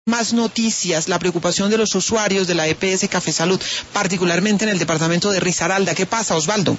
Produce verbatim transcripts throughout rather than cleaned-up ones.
Más noticias, la preocupación de los usuarios de la E P S Café Salud, particularmente en el departamento de Risaralda. ¿Qué pasa, Osvaldo?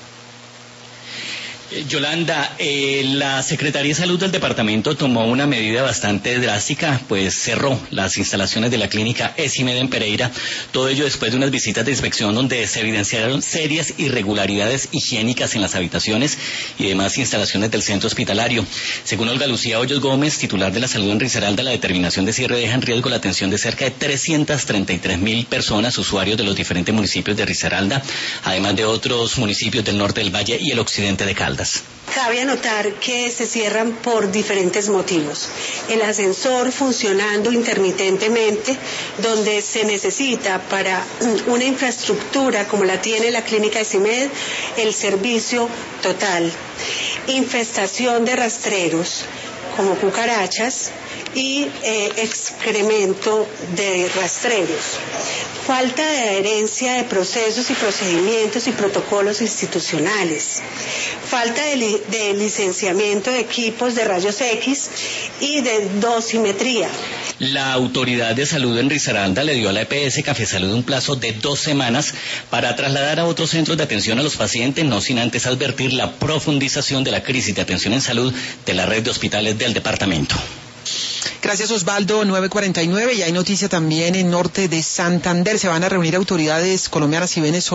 Yolanda, eh, la Secretaría de Salud del departamento tomó una medida bastante drástica, pues cerró las instalaciones de la clínica ESIMED en Pereira, todo ello después de unas visitas de inspección donde se evidenciaron serias irregularidades higiénicas en las habitaciones y demás instalaciones del centro hospitalario. Según Olga Lucía Hoyos Gómez, titular de la salud en Risaralda, la determinación de cierre deja en riesgo la atención de cerca de trescientas treinta y tres mil personas, usuarios de los diferentes municipios de Risaralda, además de otros municipios del norte del Valle y el occidente de Caldas. Cabe anotar que se cierran por diferentes motivos. El ascensor funcionando intermitentemente, donde se necesita para una infraestructura como la tiene la clínica ESIMED, el servicio total. Infestación de rastreros, como cucarachas, y eh, excremento de rastreros. Falta de adherencia de procesos y procedimientos y protocolos institucionales. Falta de, li de licenciamiento de equipos de rayos X y de dosimetría. La Autoridad de Salud en Risaralda le dio a la E P S Café Salud un plazo de dos semanas para trasladar a otros centros de atención a los pacientes, no sin antes advertir la profundización de la crisis de atención en salud de la red de hospitales del departamento. Gracias, Osvaldo. nueve cuarenta y nueve, y hay noticia también en norte de Santander. Se van a reunir autoridades colombianas y venezolanas